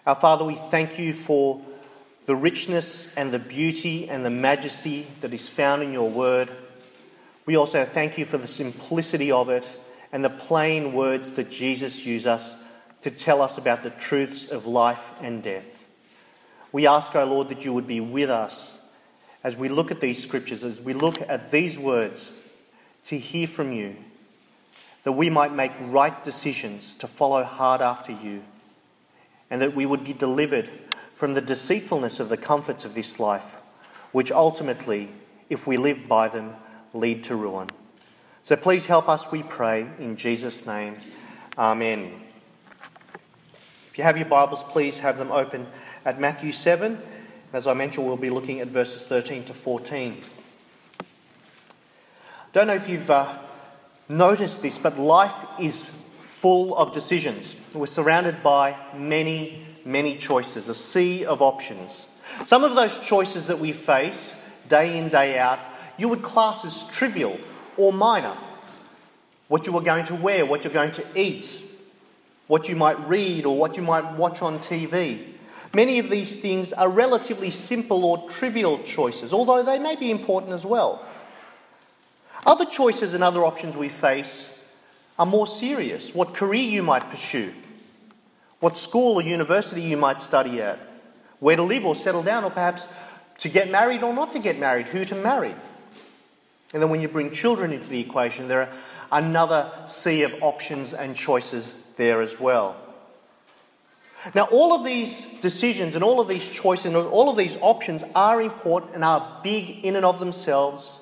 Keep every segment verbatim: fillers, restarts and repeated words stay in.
Our Father, we thank you for the richness and the beauty and the majesty that is found in your word. We also thank you for the simplicity of it and the plain words that Jesus used us to tell us about the truths of life and death. We ask, O Lord, that you would be with us as we look at these scriptures, as we look at these words, to hear from you, that we might make right decisions to follow hard after you, and that we would be delivered from the deceitfulness of the comforts of this life, which ultimately, if we live by them, lead to ruin. So please help us, we pray, in Jesus' name. Amen. If you have your Bibles, please have them open at Matthew seven. As I mentioned, we'll be looking at verses thirteen to fourteen. Don't know if you've uh, noticed this, but life is full of decisions. We're surrounded by many, many choices, a sea of options. Some of those choices that we face day in, day out, you would class as trivial or minor. What you are going to wear, what you're going to eat, what you might read or what you might watch on T V. Many of these things are relatively simple or trivial choices, although they may be important as well. Other choices and other options we face are more serious. What career you might pursue, what school or university you might study at, where to live or settle down, or perhaps to get married or not to get married, who to marry. And then when you bring children into the equation, there are another sea of options and choices there as well. Now, all of these decisions and all of these choices and all of these options are important and are big in and of themselves.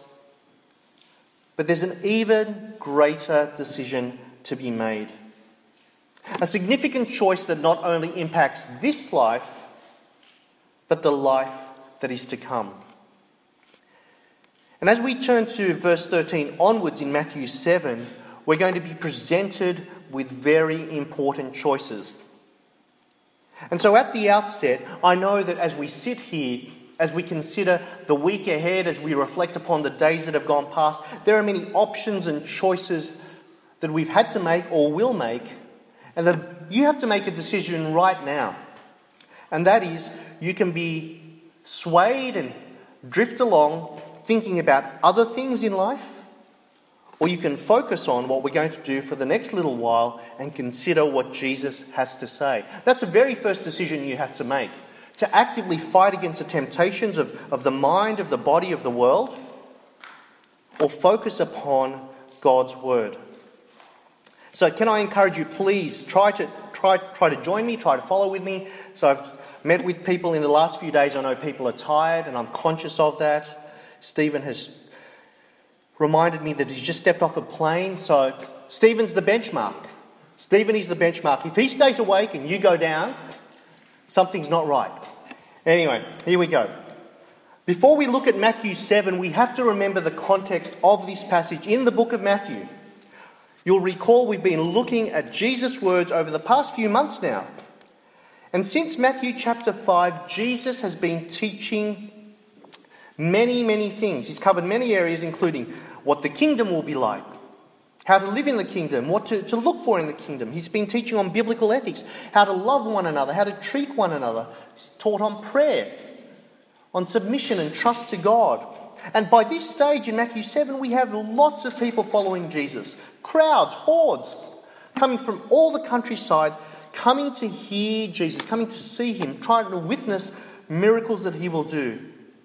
But there's an even greater decision to be made. A significant choice that not only impacts this life, but the life that is to come. And as we turn to verse thirteen onwards in Matthew seven, we're going to be presented with very important choices. And so at the outset, I know that as we sit here, as we consider the week ahead, as we reflect upon the days that have gone past, there are many options and choices that we've had to make or will make, and that you have to make a decision right now. And that is, you can be swayed and drift along thinking about other things in life, or you can focus on what we're going to do for the next little while and consider what Jesus has to say. That's the very first decision you have to make. To actively fight against the temptations of, of the mind, of the body, of the world, or focus upon God's word. So can I encourage you, please try to try try to join me, try to follow with me. So I've met with people in the last few days. I know people are tired and I'm conscious of that. Stephen has reminded me that he's just stepped off a plane. So Stephen's the benchmark. Stephen is the benchmark. If he stays awake and you go down, something's not right. Anyway, here we go. Before we look at Matthew seven, we have to remember the context of this passage in the book of Matthew. You'll recall we've been looking at Jesus' words over the past few months now. And since Matthew chapter five, Jesus has been teaching many, many things. He's covered many areas, including what the kingdom will be like, how to live in the kingdom, what to, to look for in the kingdom. He's been teaching on biblical ethics, how to love one another, how to treat one another. He's taught on prayer, on submission and trust to God. And by this stage in Matthew seven, we have lots of people following Jesus. Crowds, hordes, coming from all the countryside, coming to hear Jesus, coming to see him, trying to witness miracles that he will do.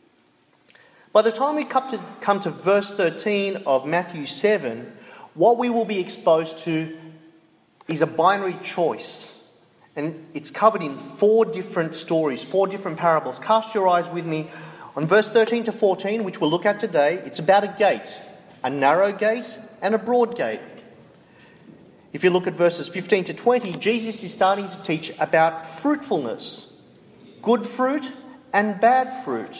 By the time we come to, come to verse thirteen of Matthew seven, what we will be exposed to is a binary choice. And it's covered in four different stories, four different parables. Cast your eyes with me on verse thirteen to fourteen, which we'll look at today. It's about a gate, a narrow gate and a broad gate. If you look at verses fifteen to twenty, Jesus is starting to teach about fruitfulness, good fruit and bad fruit.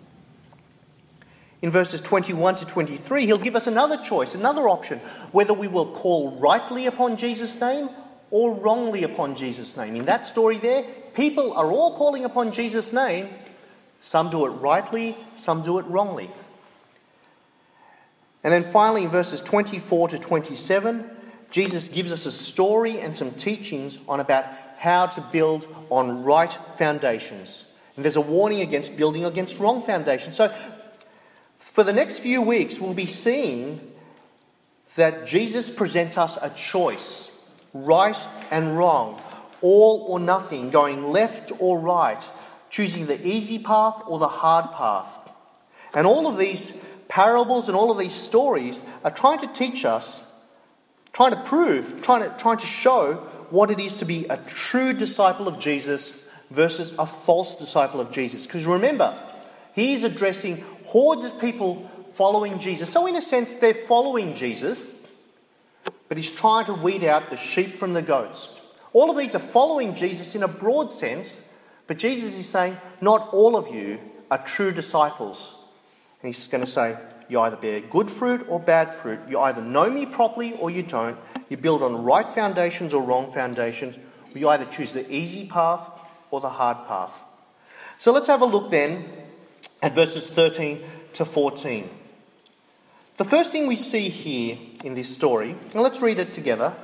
In verses twenty-one to twenty-three, he'll give us another choice, another option, whether we will call rightly upon Jesus' name or wrongly upon Jesus' name. In that story there, people are all calling upon Jesus' name. Some do it rightly, some do it wrongly. And then finally in verses twenty-four to twenty-seven, Jesus gives us a story and some teachings on about how to build on right foundations. And there's a warning against building against wrong foundations. So for the next few weeks, we'll be seeing that Jesus presents us a choice, right and wrong, all or nothing, going left or right, choosing the easy path or the hard path. And all of these parables and all of these stories are trying to teach us, trying to prove, trying to, trying to show what it is to be a true disciple of Jesus versus a false disciple of Jesus. Because remember, he's addressing hordes of people following Jesus. So in a sense, they're following Jesus, but he's trying to weed out the sheep from the goats. All of these are following Jesus in a broad sense, but Jesus is saying, not all of you are true disciples. And he's going to say, you either bear good fruit or bad fruit. You either know me properly or you don't. You build on right foundations or wrong foundations. Or you either choose the easy path or the hard path. So let's have a look then at verses thirteen to fourteen. The first thing we see here in this story, and let's read it together.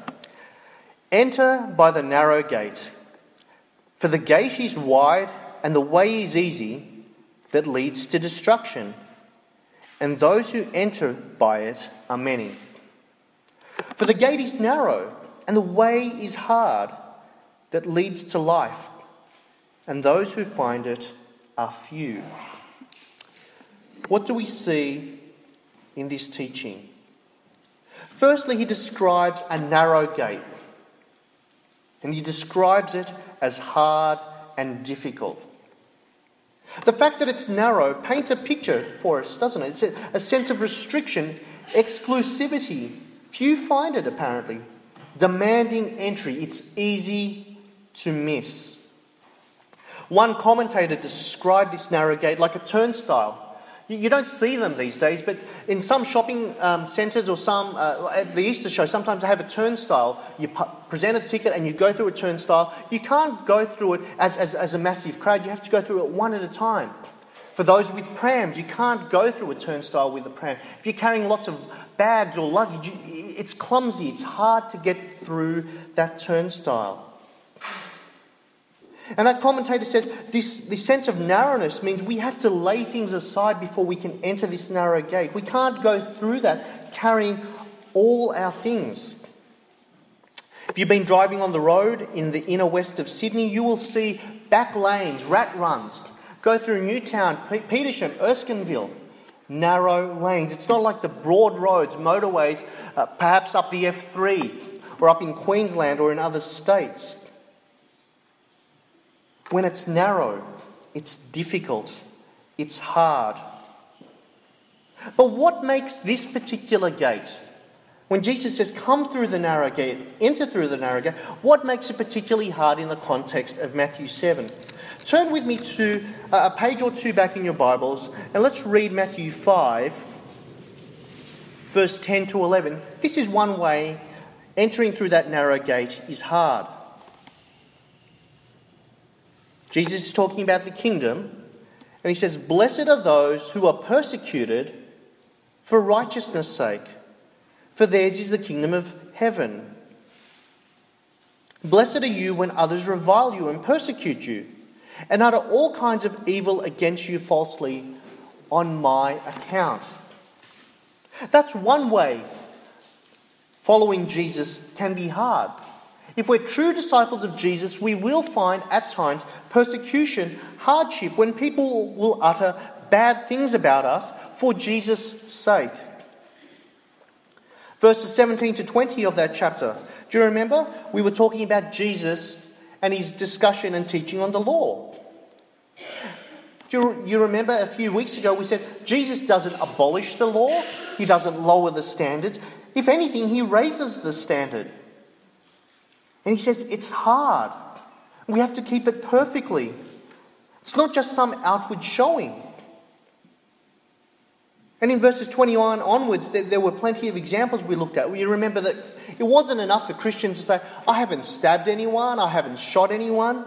Enter by the narrow gate, for the gate is wide and the way is easy that leads to destruction, and those who enter by it are many. For the gate is narrow and the way is hard that leads to life, and those who find it are few. What do we see in this teaching? Firstly, he describes a narrow gate, and he describes it as hard and difficult. The fact that it's narrow paints a picture for us, doesn't it? It's a, a sense of restriction, exclusivity. Few find it, apparently. Demanding entry. It's easy to miss. One commentator described this narrow gate like a turnstile. You don't see them these days, but in some shopping um, centres or some, uh, at the Easter show, sometimes they have a turnstile. You pu- present a ticket and you go through a turnstile. You can't go through it as, as, as a massive crowd. You have to go through it one at a time. For those with prams, you can't go through a turnstile with a pram. If you're carrying lots of bags or luggage, you, it's clumsy. It's hard to get through that turnstile. And that commentator says this, this sense of narrowness means we have to lay things aside before we can enter this narrow gate. We can't go through that carrying all our things. If you've been driving on the road in the inner west of Sydney, you will see back lanes, rat runs, go through Newtown, P- Petersham, Erskineville. Narrow lanes. It's not like the broad roads, motorways, uh, perhaps up the F three or up in Queensland or in other states. When it's narrow, it's difficult, it's hard. But what makes this particular gate, when Jesus says, come through the narrow gate, enter through the narrow gate, what makes it particularly hard in the context of Matthew seven? Turn with me to a page or two back in your Bibles, and let's read Matthew five, verse ten to eleven. This is one way entering through that narrow gate is hard. Jesus is talking about the kingdom, and he says, blessed are those who are persecuted for righteousness' sake, for theirs is the kingdom of heaven. Blessed are you when others revile you and persecute you, and utter all kinds of evil against you falsely on my account. That's one way following Jesus can be hard. If we're true disciples of Jesus, we will find at times persecution, hardship, when people will utter bad things about us for Jesus' sake. Verses seventeen to twenty of that chapter. Do you remember? We were talking about Jesus and his discussion and teaching on the law. Do you, you remember a few weeks ago we said Jesus doesn't abolish the law. He doesn't lower the standards. If anything, he raises the standard. And he says it's hard. We have to keep it perfectly. It's not just some outward showing. And in verses twenty-one onwards, there, there were plenty of examples we looked at. You remember that it wasn't enough for Christians to say, I haven't stabbed anyone, I haven't shot anyone.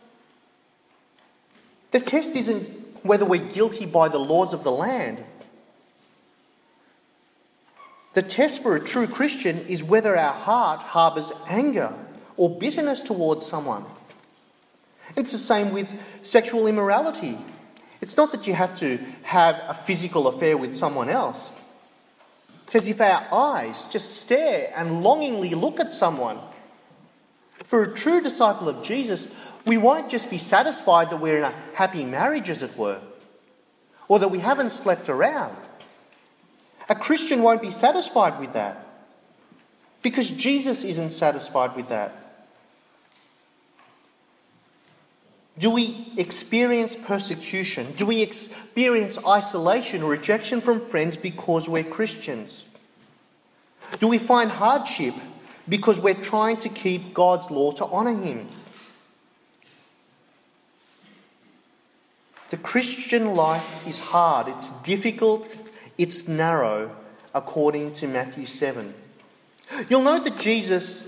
The test isn't whether we're guilty by the laws of the land. The test for a true Christian is whether our heart harbours anger or bitterness towards someone. It's the same with sexual immorality. It's not that you have to have a physical affair with someone else. It's as if our eyes just stare and longingly look at someone. For a true disciple of Jesus, we won't just be satisfied that we're in a happy marriage, as it were, or that we haven't slept around. A Christian won't be satisfied with that because Jesus isn't satisfied with that. Do we experience persecution? Do we experience isolation or rejection from friends because we're Christians? Do we find hardship because we're trying to keep God's law to honour Him? The Christian life is hard, it's difficult, it's narrow, according to Matthew seven. You'll note that Jesus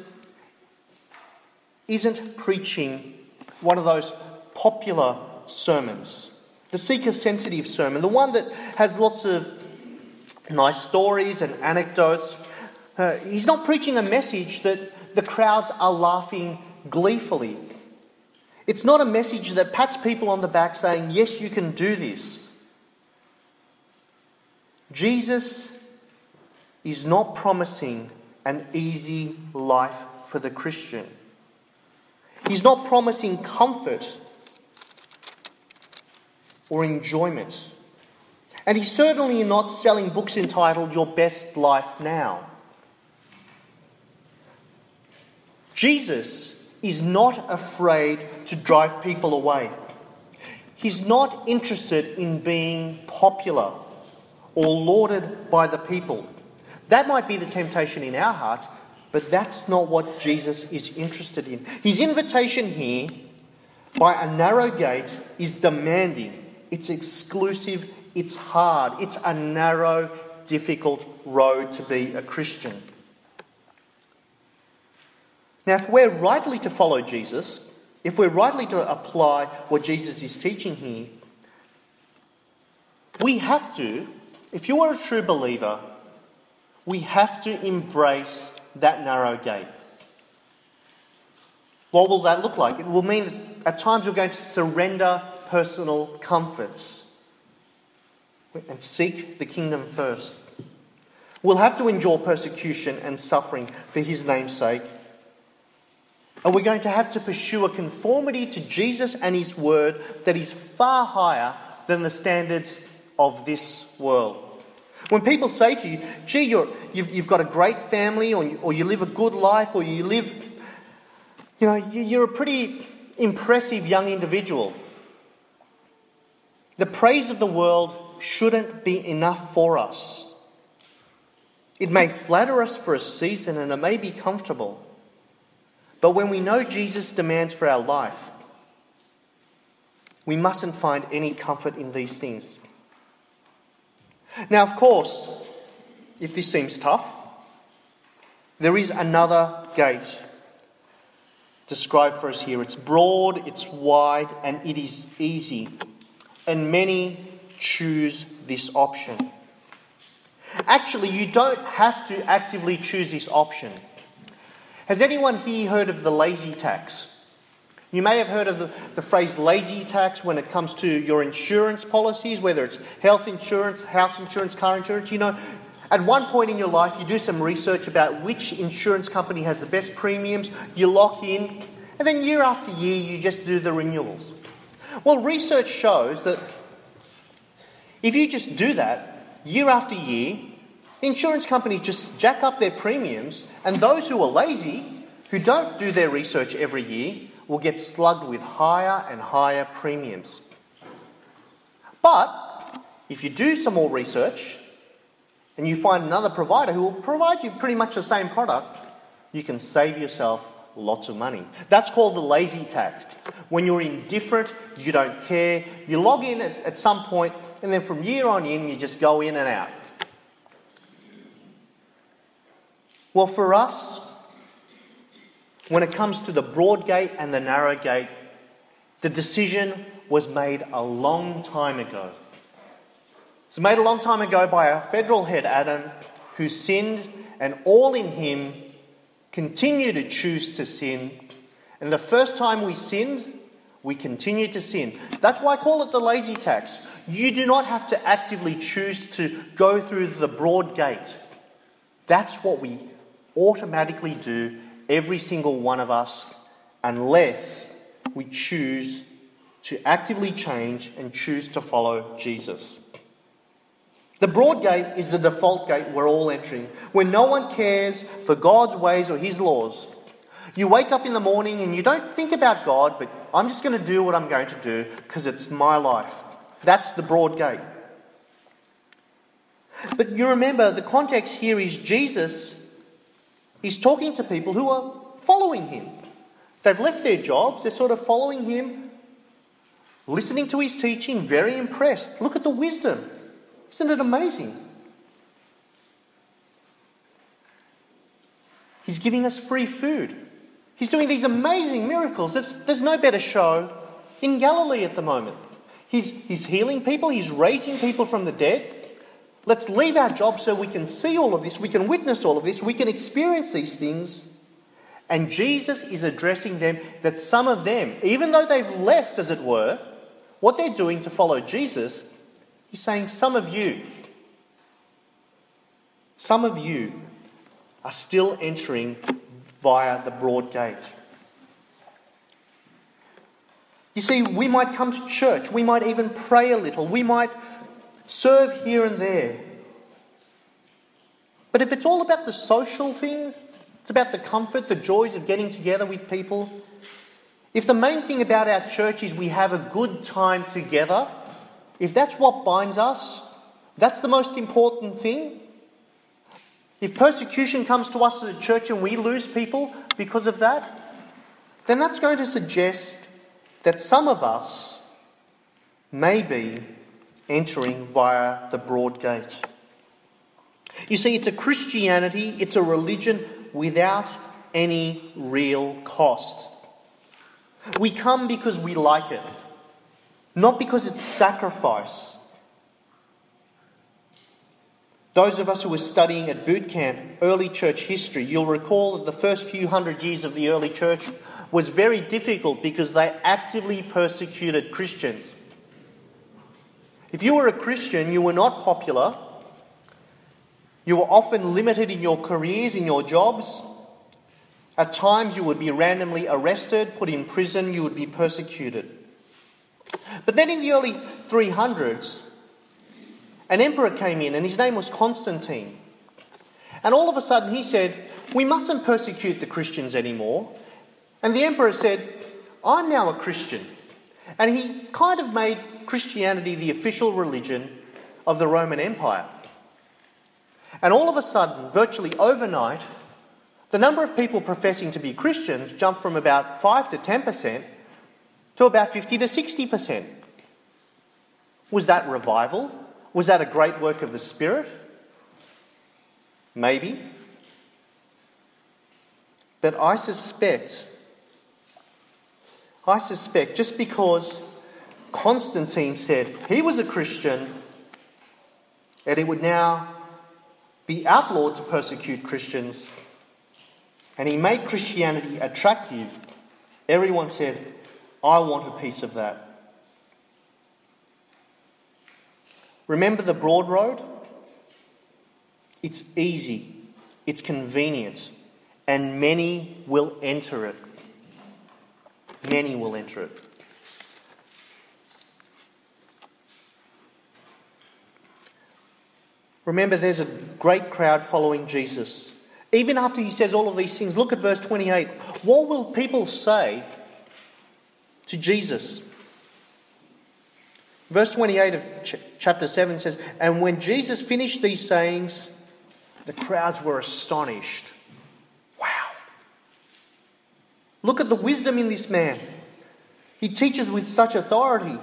isn't preaching one of those popular sermons, the seeker-sensitive sermon, the one that has lots of nice stories and anecdotes. Uh, he's not preaching a message that the crowds are laughing gleefully. It's not a message that pats people on the back saying, yes, you can do this. Jesus is not promising an easy life for the Christian. He's not promising comfort or enjoyment. And he's certainly not selling books entitled Your Best Life Now. Jesus is not afraid to drive people away. He's not interested in being popular or lauded by the people. That might be the temptation in our hearts, but that's not what Jesus is interested in. His invitation here, by a narrow gate, is demanding. It's exclusive. It's hard. It's a narrow, difficult road to be a Christian. Now, if we're rightly to follow Jesus, if we're rightly to apply what Jesus is teaching here, we have to, if you are a true believer, we have to embrace that narrow gate. What will that look like? It will mean that at times we're going to surrender personal comforts and seek the kingdom first. We'll have to endure persecution and suffering for His name's sake. And we're going to have to pursue a conformity to Jesus and His word that is far higher than the standards of this world. When people say to you, gee, you're, you've, you've got a great family, or you, or you live a good life, or you live, you know, you're a pretty impressive young individual. The praise of the world shouldn't be enough for us. It may flatter us for a season and it may be comfortable. But when we know Jesus' demands for our life, we mustn't find any comfort in these things. Now, of course, if this seems tough, there is another gate described for us here. It's broad, it's wide, and it is easy. And many choose this option. Actually, you don't have to actively choose this option. Has anyone here heard of the lazy tax? You may have heard of the, the phrase lazy tax when it comes to your insurance policies, whether it's health insurance, house insurance, car insurance. You know, at one point in your life, you do some research about which insurance company has the best premiums, you lock in, and then year after year, you just do the renewals. Well, research shows that if you just do that year after year, insurance companies just jack up their premiums, and those who are lazy, who don't do their research every year, will get slugged with higher and higher premiums. But if you do some more research and you find another provider who will provide you pretty much the same product, you can save yourself lots of money. That's called the lazy tax. When you're indifferent, you don't care, you log in at, at some point, and then from year on in, you just go in and out. Well, for us, when it comes to the broad gate and the narrow gate, the decision was made a long time ago. It was made a long time ago by our federal head, Adam, who sinned, and all in him continue to choose to sin. And the first time we sinned, we continue to sin. That's why I call it the lazy tax. You do not have to actively choose to go through the broad gate. That's what we automatically do, every single one of us, unless we choose to actively change and choose to follow Jesus. The broad gate is the default gate we're all entering, where no one cares for God's ways or his laws. You wake up in the morning and you don't think about God, but I'm just going to do what I'm going to do because it's my life. That's the broad gate. But you remember, the context here is Jesus is talking to people who are following him. They've left their jobs, they're sort of following him, listening to his teaching, very impressed. Look at the wisdom. Isn't it amazing? He's giving us free food. He's doing these amazing miracles. There's, there's no better show in Galilee at the moment. He's, he's healing people. He's raising people from the dead. Let's leave our jobs so we can see all of this. We can witness all of this. We can experience these things. And Jesus is addressing them that some of them, even though they've left, as it were, what they're doing to follow Jesus, he's saying some of you, some of you are still entering via the broad gate. You see, we might come to church, we might even pray a little, we might serve here and there. But if it's all about the social things, it's about the comfort, the joys of getting together with people, if the main thing about our church is we have a good time together, if that's what binds us, that's the most important thing. If persecution comes to us as a church and we lose people because of that, then that's going to suggest that some of us may be entering via the broad gate. You see, it's a Christianity, it's a religion without any real cost. We come because we like it, not because it's sacrifice. Those of us who were studying at boot camp early church history, you'll recall that the first few hundred years of the early church was very difficult because they actively persecuted Christians. If you were a Christian, you were not popular. You were often limited in your careers, in your jobs. At times you would be randomly arrested, put in prison, you would be persecuted. But then in the early three hundreds, an emperor came in and his name was Constantine. And all of a sudden he said, we mustn't persecute the Christians anymore. And the emperor said, I'm now a Christian. And he kind of made Christianity the official religion of the Roman Empire. And all of a sudden, virtually overnight, the number of people professing to be Christians jumped from about five to ten percent to about fifty to sixty percent. Was that revival? Was that a great work of the Spirit? Maybe. But I suspect, I suspect just because Constantine said he was a Christian, that it would now be outlawed to persecute Christians, and he made Christianity attractive, everyone said, I want a piece of that. Remember the broad road? It's easy, it's convenient, and many will enter it. Many will enter it. Remember, there's a great crowd following Jesus. Even after he says all of these things, look at verse twenty-eight. What will people say to Jesus? Verse twenty-eight of ch- chapter seven says, and when Jesus finished these sayings, the crowds were astonished. Wow. Look at the wisdom in this man. He teaches with such authority.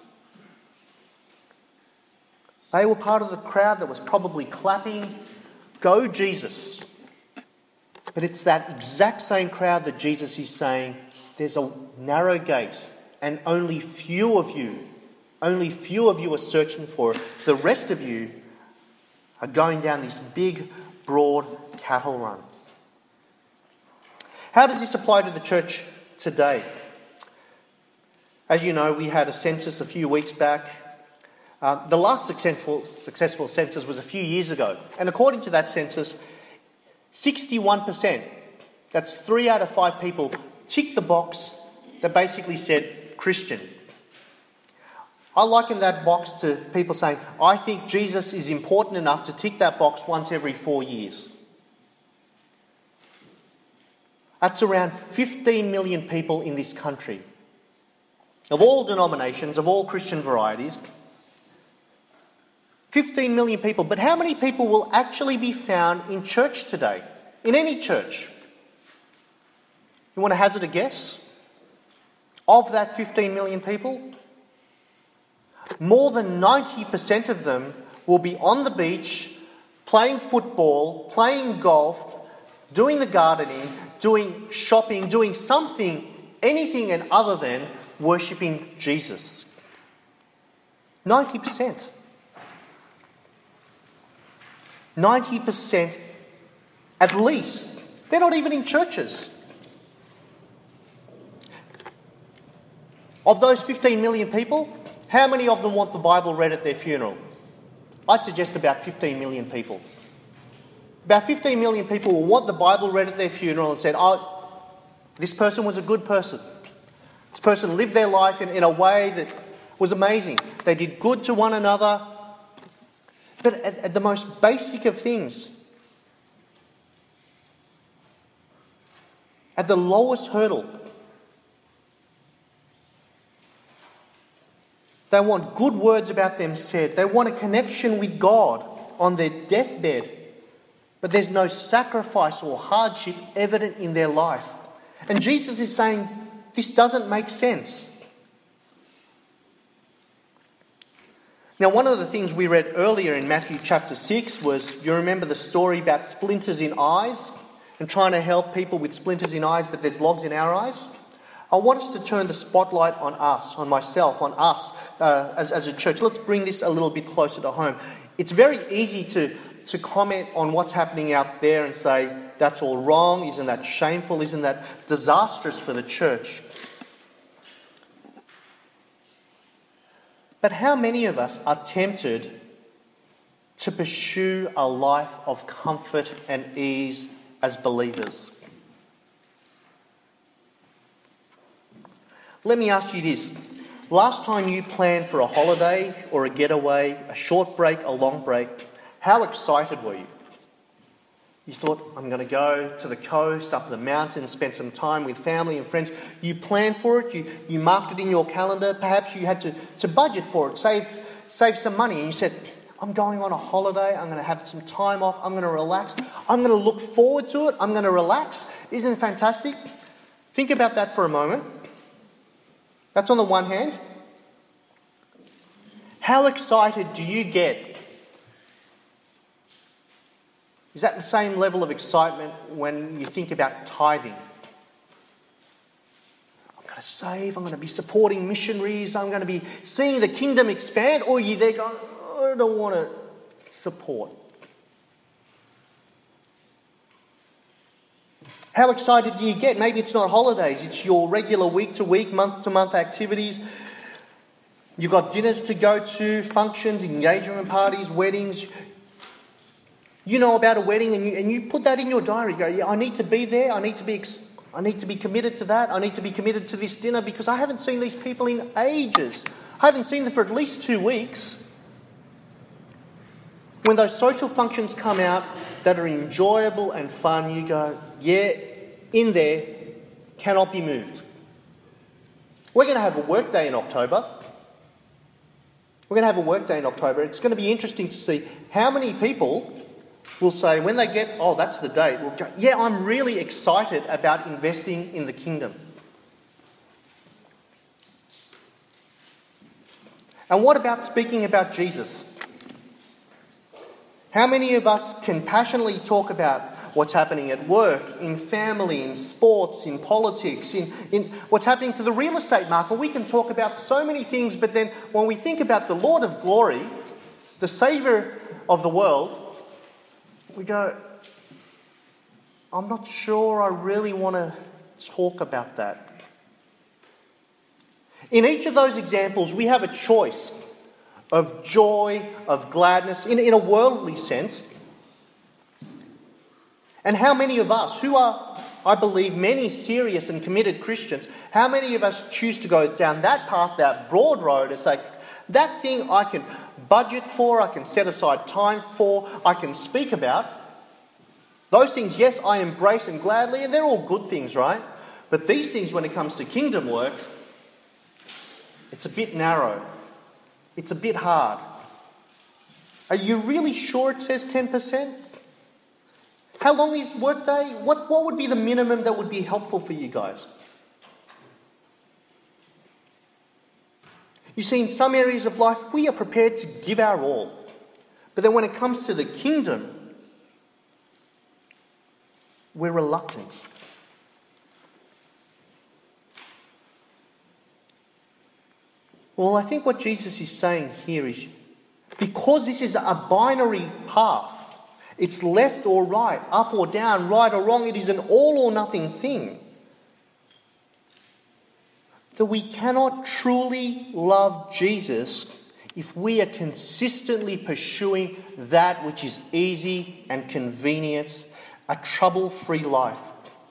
They were part of the crowd that was probably clapping, go Jesus. But it's that exact same crowd that Jesus is saying, there's a narrow gate and only few of you, only few of you are searching for it. The rest of you are going down this big, broad cattle run. How does this apply to the church today? As you know, we had a census a few weeks back. Uh, the last successful, successful census was a few years ago. And according to that census, sixty-one percent, that's three out of five people, ticked the box that basically said Christian. I liken that box to people saying, I think Jesus is important enough to tick that box once every four years. That's around fifteen million people in this country, of all denominations, of all Christian varieties. fifteen million people. But how many people will actually be found in church today? In any church? You want to hazard a guess? Of that fifteen million people, more than ninety percent of them will be on the beach, playing football, playing golf, doing the gardening, doing shopping, doing something, anything and other than worshipping Jesus. ninety percent. ninety percent at least. They're not even in churches. Of those fifteen million people, how many of them want the Bible read at their funeral? I'd suggest about fifteen million people. About fifteen million people will want the Bible read at their funeral and said, oh, this person was a good person. This person lived their life in, in a way that was amazing. They did good to one another. But at, at the most basic of things, at the lowest hurdle, they want good words about them said. They want a connection with God on their deathbed. But there's no sacrifice or hardship evident in their life. And Jesus is saying, this doesn't make sense. Now, one of the things we read earlier in Matthew chapter six was, you remember the story about splinters in eyes and trying to help people with splinters in eyes, but there's logs in our eyes? I want us to turn the spotlight on us, on myself, on us uh, as, as a church. Let's bring this a little bit closer to home. It's very easy to, to comment on what's happening out there and say, that's all wrong, isn't that shameful, isn't that disastrous for the church? But how many of us are tempted to pursue a life of comfort and ease as believers? Let me ask you this. Last time you planned for a holiday or a getaway, a short break, a long break, how excited were you? You thought, I'm going to go to the coast, up the mountains, spend some time with family and friends. You planned for it, you, you marked it in your calendar. Perhaps you had to, to budget for it, save, save some money. And you said, I'm going on a holiday, I'm going to have some time off, I'm going to relax. I'm going to look forward to it, I'm going to relax. Isn't it fantastic? Think about that for a moment. That's on the one hand. How excited do you get? Is that the same level of excitement when you think about tithing? I'm going to save, I'm going to be supporting missionaries, I'm going to be seeing the kingdom expand, or are you there going, I don't want to support? How excited do you get? Maybe it's not holidays, it's your regular week-to-week, month-to-month activities. You've got dinners to go to, functions, engagement parties, weddings. You know about a wedding and you, and you put that in your diary. You go, yeah, I need to be there, I need to be, ex- I need to be committed to that, I need to be committed to this dinner because I haven't seen these people in ages. I haven't seen them for at least two weeks. When those social functions come out that are enjoyable and fun, you go, yeah, in there, cannot be moved. We're going to have a work day in October. We're going to have a work day in October. It's going to be interesting to see how many people will say, when they get, oh, that's the date, will go, yeah, I'm really excited about investing in the kingdom. And what about speaking about Jesus? How many of us can passionately talk about what's happening at work, in family, in sports, in politics, in, in what's happening to the real estate market? We can talk about so many things, but then when we think about the Lord of glory, the Saviour of the world, we go, I'm not sure I really want to talk about that. In each of those examples, we have a choice of joy, of gladness, in, in a worldly sense. And how many of us, who are, I believe, many serious and committed Christians, how many of us choose to go down that path, that broad road, and say, that thing I can budget for, I can set aside time for, I can speak about. Those things, yes, I embrace and gladly, and they're all good things, right? But these things, when it comes to kingdom work, it's a bit narrow. It's a bit hard. Are you really sure it says ten percent? How long is workday? What, what would be the minimum that would be helpful for you guys? You see, in some areas of life, we are prepared to give our all. But then when it comes to the kingdom, we're reluctant. Well, I think what Jesus is saying here is, because this is a binary path, it's left or right, up or down, right or wrong, it is an all or nothing thing, that we cannot truly love Jesus if we are consistently pursuing that which is easy and convenient, a trouble-free life.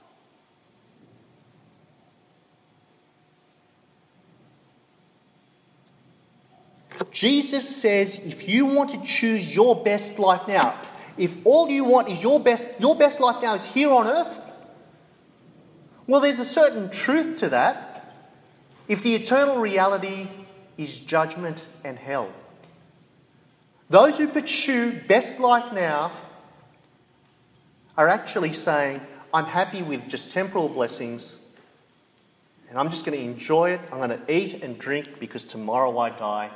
Jesus says if you want to choose your best life now, if all you want is your best, your best life now is here on earth, well, there's a certain truth to that if the eternal reality is judgment and hell. Those who pursue best life now are actually saying, I'm happy with just temporal blessings and I'm just going to enjoy it. I'm going to eat and drink because tomorrow I die.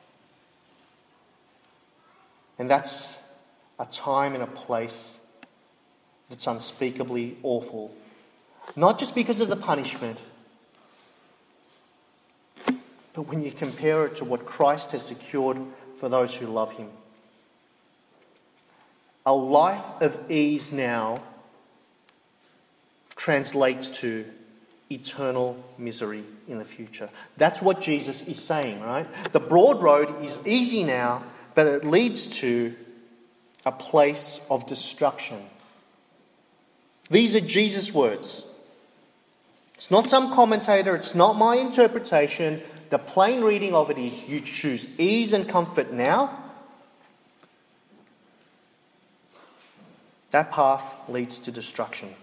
And that's a time and a place that's unspeakably awful. Not just because of the punishment, but when you compare it to what Christ has secured for those who love him. A life of ease now translates to eternal misery in the future. That's what Jesus is saying, right? The broad road is easy now, but it leads to a place of destruction. These are Jesus' words. It's not some commentator, it's not my interpretation. The plain reading of it is, you choose ease and comfort now. That path leads to destruction.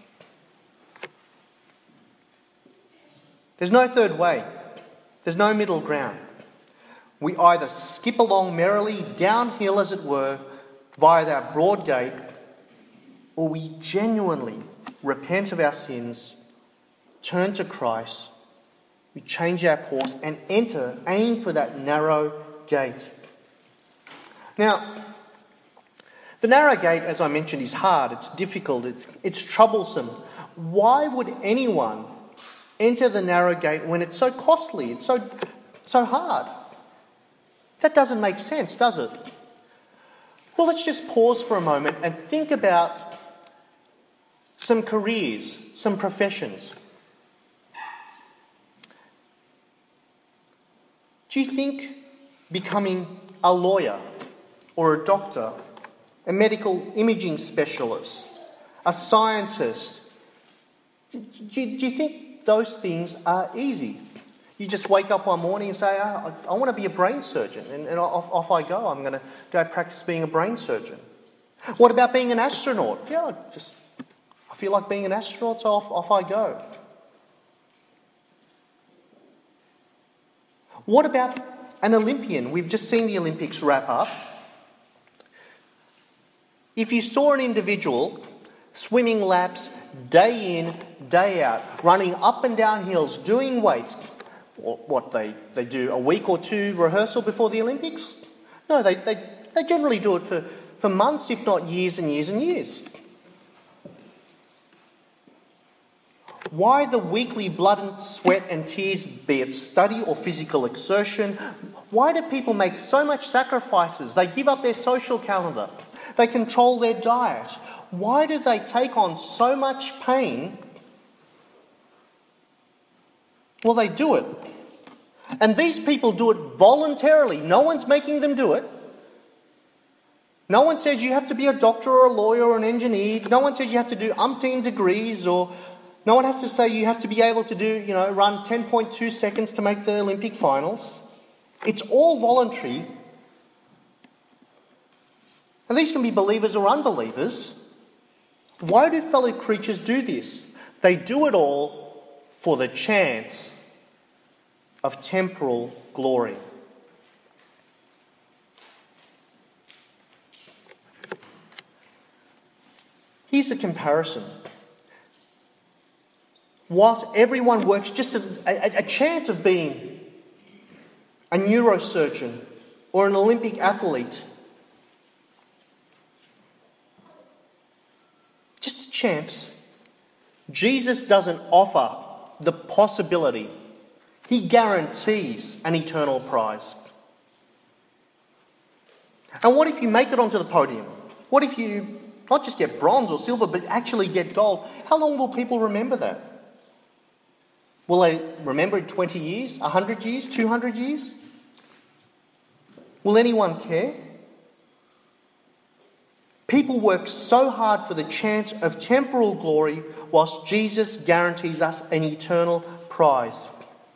There's no third way. There's no middle ground. We either skip along merrily, downhill as it were, via that broad gate, or we genuinely repent of our sins, turn to Christ, we change our course and enter, aim for that narrow gate. Now, the narrow gate, as I mentioned, is hard, it's difficult, it's, it's troublesome. Why would anyone enter the narrow gate when it's so costly, it's so, so hard? That doesn't make sense, does it? Well, let's just pause for a moment and think about some careers, some professions. Do you think becoming a lawyer or a doctor, a medical imaging specialist, a scientist, do you, do you think those things are easy? You just wake up one morning and say, oh, I, I want to be a brain surgeon, and, and off, off I go. I'm going to go practice being a brain surgeon. What about being an astronaut? Yeah, I just I feel like being an astronaut, so off, off I go. What about an Olympian? We've just seen the Olympics wrap up. If you saw an individual swimming laps day in, day out, running up and down hills, doing weights, what they, they do, a week or two rehearsal before the Olympics? No, they, they, they generally do it for, for months, if not years and years and years. Why the weekly blood and sweat and tears, be it study or physical exertion? Why do people make so much sacrifices? They give up their social calendar. They control their diet. Why do they take on so much pain? Well, they do it. And these people do it voluntarily. No one's making them do it. No one says you have to be a doctor or a lawyer or an engineer. No one says you have to do umpteen degrees, or no one has to say you have to be able to do, you know, run ten point two seconds to make the Olympic finals. It's all voluntary. And these can be believers or unbelievers. Why do fellow creatures do this? They do it all for the chance of temporal glory. Here's a comparison. Whilst everyone works just a, a, a chance of being a neurosurgeon or an Olympic athlete, just a chance, Jesus doesn't offer the possibility. He guarantees an eternal prize. And what if you make it onto the podium? What if you not just get bronze or silver, but actually get gold? How long will people remember that? Will they remember it twenty years, one hundred years, two hundred years? Will anyone care? People work so hard for the chance of temporal glory, whilst Jesus guarantees us an eternal prize.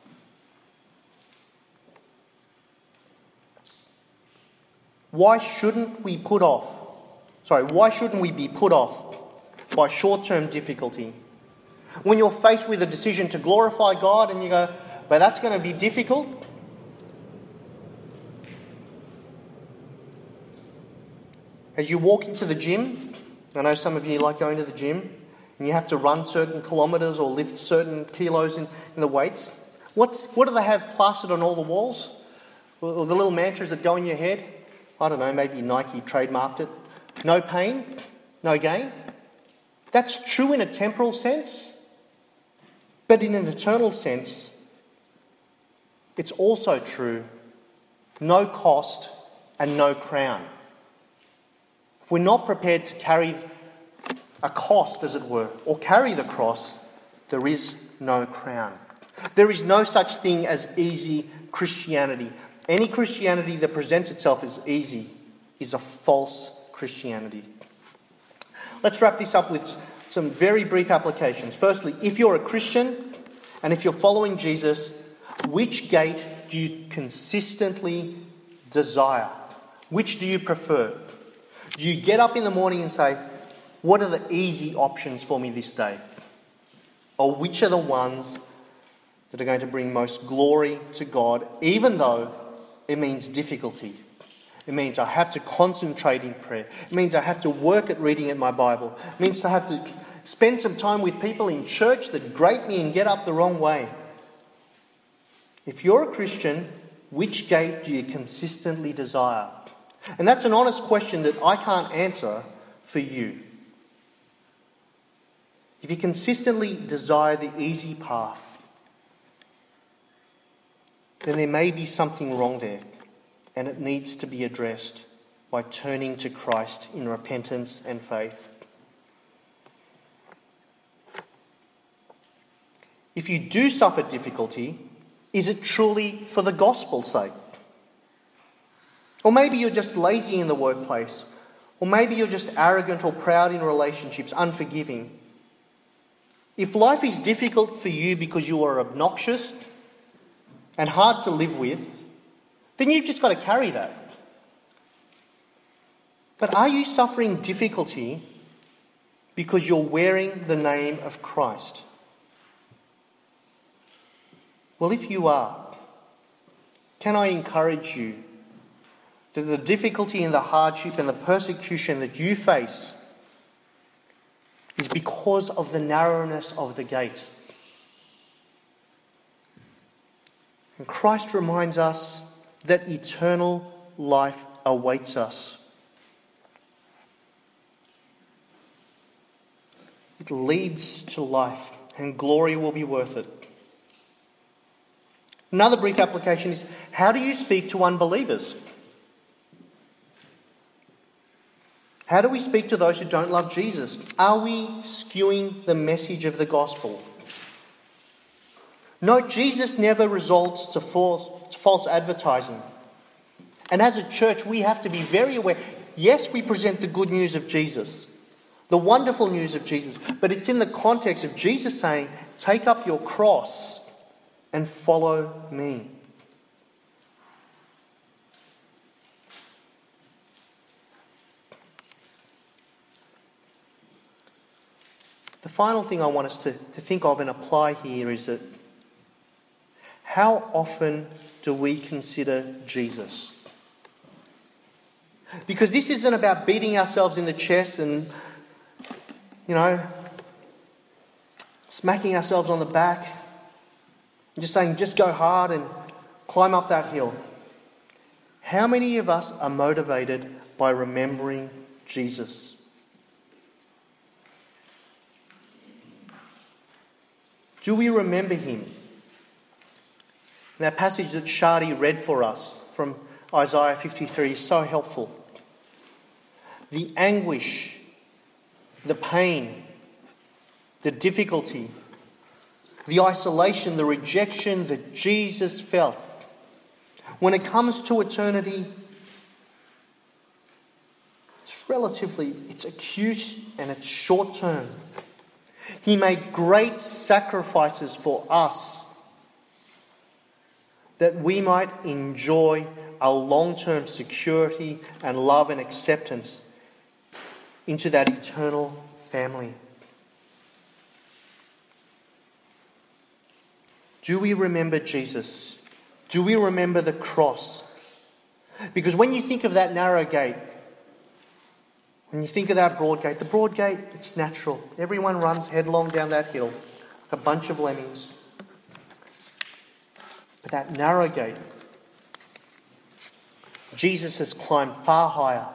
Why shouldn't we put off, sorry, why shouldn't we be put off by short-term difficulty? When you're faced with a decision to glorify God and you go, well, that's going to be difficult. As you walk into the gym, I know some of you like going to the gym, and you have to run certain kilometres or lift certain kilos in, in the weights. What's, what do they have plastered on all the walls? Or the little mantras that go in your head? I don't know, maybe Nike trademarked it. No pain, no gain. That's true in a temporal sense, but in an eternal sense, it's also true. No cost and no crown. If we're not prepared to carry a cost, as it were, or carry the cross, there is no crown. There is no such thing as easy Christianity. Any Christianity that presents itself as easy is a false Christianity. Let's wrap this up with some very brief applications. Firstly, if you're a Christian and if you're following Jesus, which gate do you consistently desire? Which do you prefer? Do you get up in the morning and say, what are the easy options for me this day? Or which are the ones that are going to bring most glory to God, even though it means difficulty? It means I have to concentrate in prayer. It means I have to work at reading at my Bible. It means I have to spend some time with people in church that grate me and get up the wrong way. If you're a Christian, which gate do you consistently desire? And that's an honest question that I can't answer for you. If you consistently desire the easy path, then there may be something wrong there, and it needs to be addressed by turning to Christ in repentance and faith. If you do suffer difficulty, is it truly for the gospel's sake? Or maybe you're just lazy in the workplace, or maybe you're just arrogant or proud in relationships, unforgiving. If life is difficult for you because you are obnoxious and hard to live with, then you've just got to carry that. But are you suffering difficulty because you're wearing the name of Christ? Well, if you are, can I encourage you that the difficulty and the hardship and the persecution that you face is because of the narrowness of the gate. And Christ reminds us that eternal life awaits us. It leads to life, and glory will be worth it. Another brief application is, how do you speak to unbelievers? How do we speak to those who don't love Jesus? Are we skewing the message of the gospel? No, Jesus never resorts to false, to false advertising. And as a church, we have to be very aware. Yes, we present the good news of Jesus, the wonderful news of Jesus, but it's in the context of Jesus saying, take up your cross and follow me. The final thing I want us to, to think of and apply here is that how often do we consider Jesus? Because this isn't about beating ourselves in the chest and, you know, smacking ourselves on the back and just saying, just go hard and climb up that hill. How many of us are motivated by remembering Jesus? Do we remember him? That passage that Shadi read for us from Isaiah fifty-three is so helpful. The anguish, the pain, the difficulty, the isolation, the rejection that Jesus felt. When it comes to eternity, it's relatively, it's acute and it's short term. He made great sacrifices for us that we might enjoy a long-term security and love and acceptance into that eternal family. Do we remember Jesus? Do we remember the cross? Because when you think of that narrow gate, when you think of that broad gate, the broad gate, it's natural. Everyone runs headlong down that hill, like a bunch of lemmings. But that narrow gate, Jesus has climbed far higher.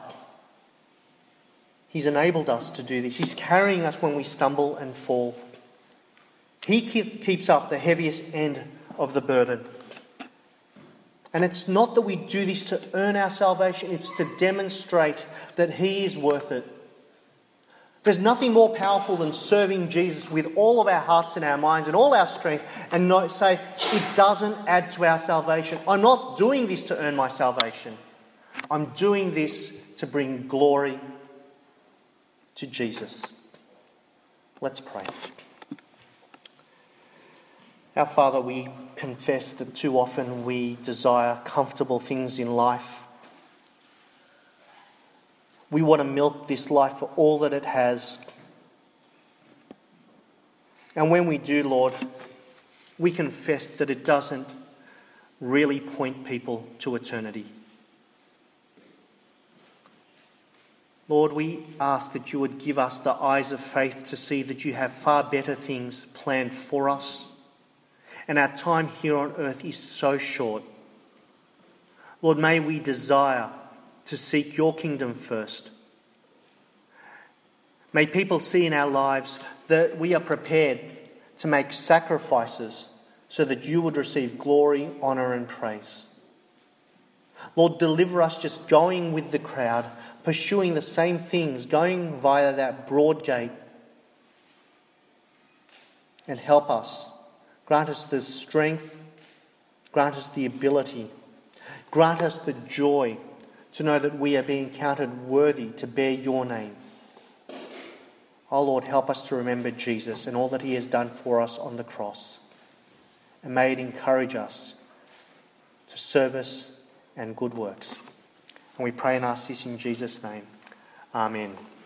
He's enabled us to do this. He's carrying us when we stumble and fall. He keep, keeps up the heaviest end of the burden. And it's not that we do this to earn our salvation, it's to demonstrate that he is worth it. There's nothing more powerful than serving Jesus with all of our hearts and our minds and all our strength and not say, it doesn't add to our salvation. I'm not doing this to earn my salvation. I'm doing this to bring glory to Jesus. Let's pray. Our Father, we confess that too often we desire comfortable things in life. We want to milk this life for all that it has. And when we do, Lord, we confess that it doesn't really point people to eternity. Lord, we ask that you would give us the eyes of faith to see that you have far better things planned for us. And our time here on earth is so short. Lord, may we desire to seek your kingdom first. May people see in our lives that we are prepared to make sacrifices so that you would receive glory, honour and praise. Lord, deliver us just going with the crowd, pursuing the same things, going via that broad gate. And help us. Grant us the strength, grant us the ability, grant us the joy to know that we are being counted worthy to bear your name. Oh Lord, help us to remember Jesus and all that he has done for us on the cross. And may it encourage us to service and good works. And we pray and ask this in Jesus' name. Amen.